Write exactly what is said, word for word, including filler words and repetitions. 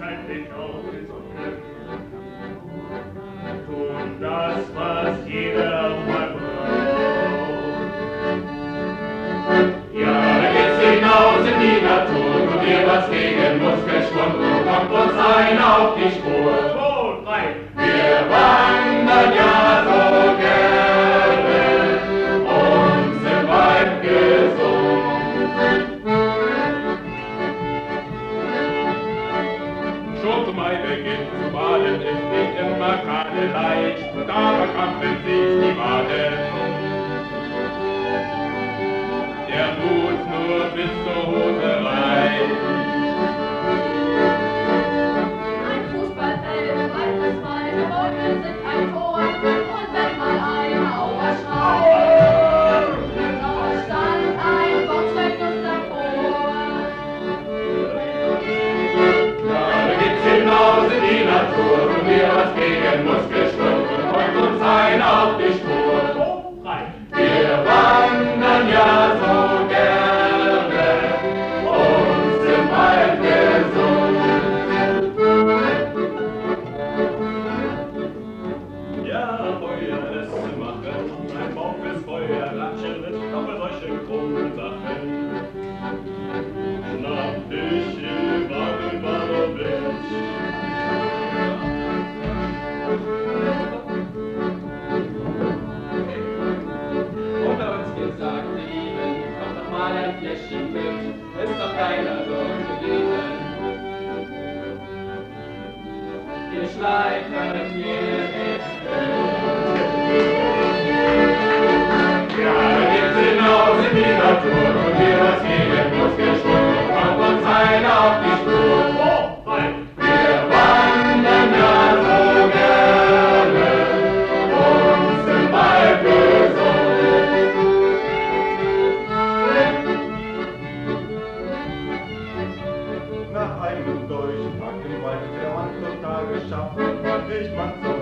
kein Blick auf die Sonne. Tun das, was jeder mal braucht. Ja, da geht's hinaus in die Natur, und wer was gegen Muskelschwund, kommt uns ein auf die Spur. So, frei! Wir wandern ja so gerne und sind weit gesund. Schon zum Beginn zu baden ist nicht immer gerade leicht, da verkrampfen sich die Waden. Der Mut nur bis zur Hose reicht. Ein Fußballfeld, breites Mal, die Bäume sind ein Tor, und wenn mal einer Aua schreit, noch stand ein Boxverguss davor. Da geht's hinaus in die Natur, und wir was gegen Muskelschwund, und kommt uns ein auf die Spur. So, frei! Wir wandern ja so gerne und sind bald gesund. Ja, Feuer es zu machen, ein Baum fürs Feuer, Ratschen mit aber solche krummen Sachen. Schnapp dich in Baden-Baden-Witsch. Unter uns gesagt, ihr Lieben, kommt doch mal ein Fläschchen mit, ist doch keiner dort gewesen. Wir schleifen hier nicht Ja, da geht's hinaus in die Natur, und wir was gegen Muskelschwund, und kommt uns ein auf die Spur. Oh, frei! Wir wandern ja so gerne und sind bald gesund. Nach einem Durchpacken, weil der Mann total geschafft, riecht man so